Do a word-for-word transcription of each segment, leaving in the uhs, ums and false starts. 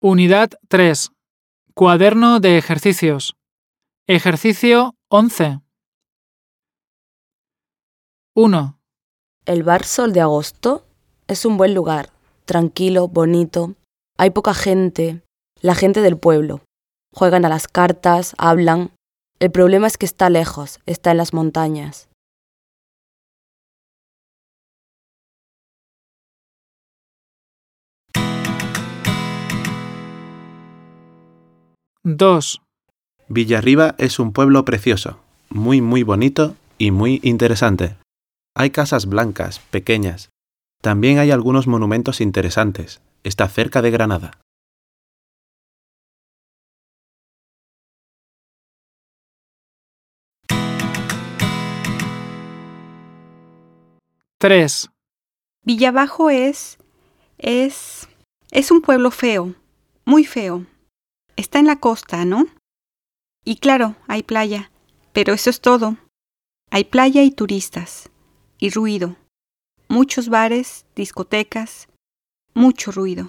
Unidad tres. Cuaderno de ejercicios. Ejercicio once. uno. El bar Sol de Agosto es un buen lugar, tranquilo, bonito. Hay poca gente, la gente del pueblo. Juegan a las cartas, hablan. El problema es que está lejos, está en las montañas. dos. Villarriba es un pueblo precioso, muy muy bonito y muy interesante. Hay casas blancas, pequeñas. También hay algunos monumentos interesantes. Está cerca de Granada. tres. Villabajo es... es... es un pueblo feo, muy feo. Está en la costa, ¿no? Y claro, hay playa, pero eso es todo. Hay playa y turistas, y ruido. Muchos bares, discotecas, mucho ruido.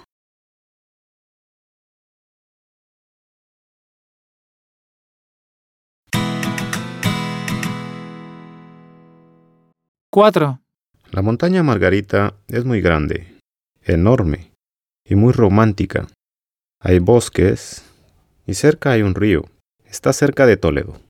cuatro. La montaña Margarita es muy grande, enorme y muy romántica. Hay bosques y cerca hay un río. Está cerca de Toledo.